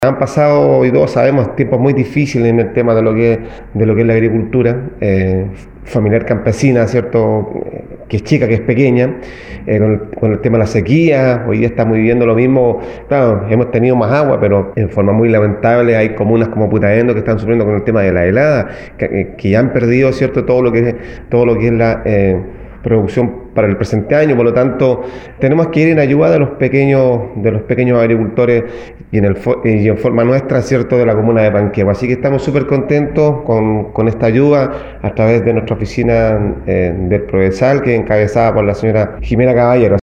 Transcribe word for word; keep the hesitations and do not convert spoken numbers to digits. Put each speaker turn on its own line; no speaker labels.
Han pasado, y todos sabemos, tiempos muy difíciles en el tema de lo que, de lo que es la agricultura eh, familiar campesina, ¿cierto? Eh, que es chica, que es pequeña, eh, con, el, con el tema de la sequía. Hoy día estamos viviendo lo mismo. Claro, hemos tenido más agua, pero en forma muy lamentable hay comunas como Putaendo que están sufriendo con el tema de la helada, que, que ya han perdido, ¿cierto? Todo lo que es, todo lo que es la eh, producción para el presente año. Por lo tanto, tenemos que ir en ayuda de los pequeños, de los pequeños agricultores y en, el, y en forma nuestra, ¿cierto?, de la comuna de Panquehua. Así que estamos súper contentos con, con esta ayuda a través de nuestra oficina eh, del Provesal, que es encabezada por la señora Jimena Caballero.